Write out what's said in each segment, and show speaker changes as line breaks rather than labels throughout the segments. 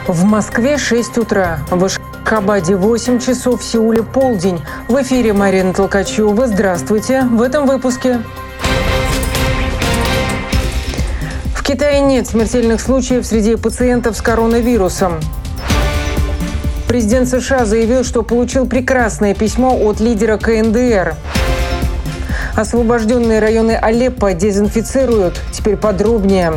В Москве 6 утра, в Ашхабаде 8 часов, в Сеуле полдень. В эфире Марина Толкачева. Здравствуйте. В этом выпуске. В Китае нет смертельных случаев среди пациентов с коронавирусом. Президент США заявил, что получил прекрасное письмо от лидера КНДР. Освобожденные районы Алеппо дезинфицируют. Теперь подробнее.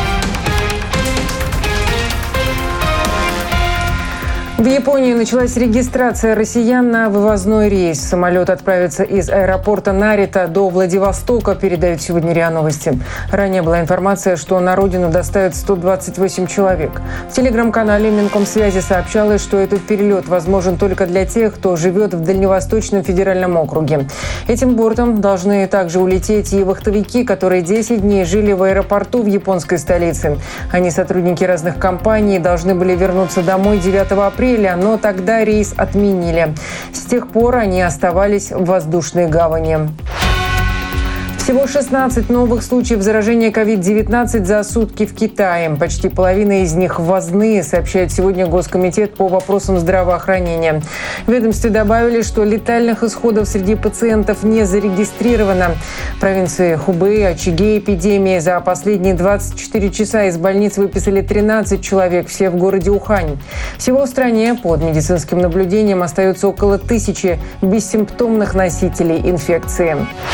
В Японии началась регистрация россиян на вывозной рейс. Самолет отправится из аэропорта Нарита до Владивостока, передают сегодня РИА Новости. Ранее была информация, что на родину доставят 128 человек. В телеграм-канале Минкомсвязи сообщалось, что этот перелет возможен только для тех, кто живет в Дальневосточном федеральном округе. Этим бортом должны также улететь и вахтовики, которые 10 дней жили в аэропорту в японской столице. Они сотрудники разных компаний, должны были вернуться домой 9 апреля. Но тогда рейс отменили. С тех пор они оставались в воздушной гавани. Всего 16 новых случаев заражения COVID-19 за сутки в Китае. Почти половина из них ввозные, сообщает сегодня Госкомитет по вопросам здравоохранения. В ведомстве добавили, что летальных исходов среди пациентов не зарегистрировано. В провинции Хубэй очаги эпидемии. За последние 24 часа из больниц выписали 13 человек, все в городе Ухань. Всего в стране под медицинским наблюдением остается около 1000 бессимптомных носителей инфекции.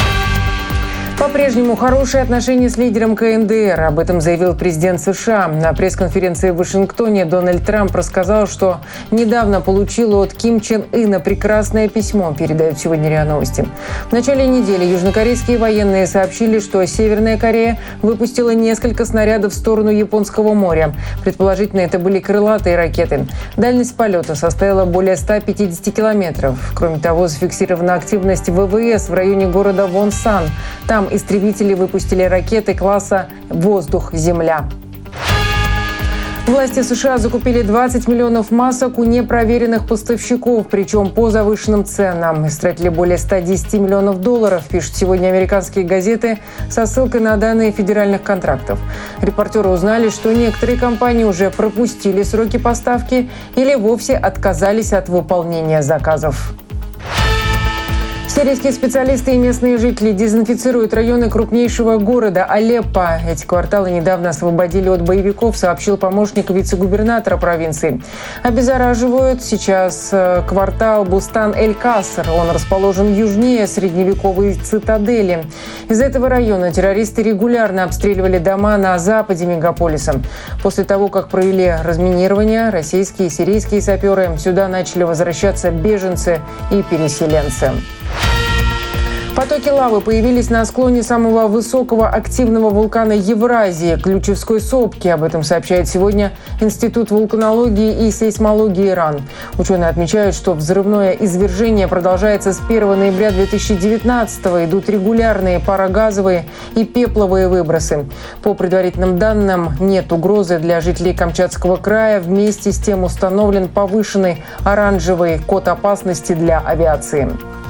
По-прежнему хорошие отношения с лидером КНДР. Об этом заявил президент США. На пресс-конференции в Вашингтоне Дональд Трамп рассказал, что недавно получил от Ким Чен Ына прекрасное письмо, передают сегодня РИА Новости. В начале недели южнокорейские военные сообщили, что Северная Корея выпустила несколько снарядов в сторону Японского моря. Предположительно, это были крылатые ракеты. Дальность полета составила более 150 километров. Кроме того, зафиксирована активность ВВС в районе города Вонсан. Там истребители выпустили ракеты класса «Воздух-Земля». Власти США закупили 20 миллионов масок у непроверенных поставщиков, причем по завышенным ценам. Истратили более 110 миллионов долларов, пишут сегодня американские газеты со ссылкой на данные федеральных контрактов. Репортеры узнали, что некоторые компании уже пропустили сроки поставки или вовсе отказались от выполнения заказов. Сирийские специалисты и местные жители дезинфицируют районы крупнейшего города Алеппо. Эти кварталы недавно освободили от боевиков, сообщил помощник вице-губернатора провинции. Обеззараживают сейчас квартал Бустан-эль-Каср. Он расположен южнее средневековой цитадели. Из этого района террористы регулярно обстреливали дома на западе мегаполиса. После того, как провели разминирование, российские и сирийские саперы сюда начали возвращаться беженцы и переселенцы. Потоки лавы появились на склоне самого высокого активного вулкана Евразии – Ключевской сопки. Об этом сообщает сегодня Институт вулканологии и сейсмологии ИРАН. Ученые отмечают, что взрывное извержение продолжается с 1 ноября 2019-го. Идут регулярные парогазовые и пепловые выбросы. По предварительным данным, нет угрозы для жителей Камчатского края. Вместе с тем установлен повышенный оранжевый код опасности для авиации.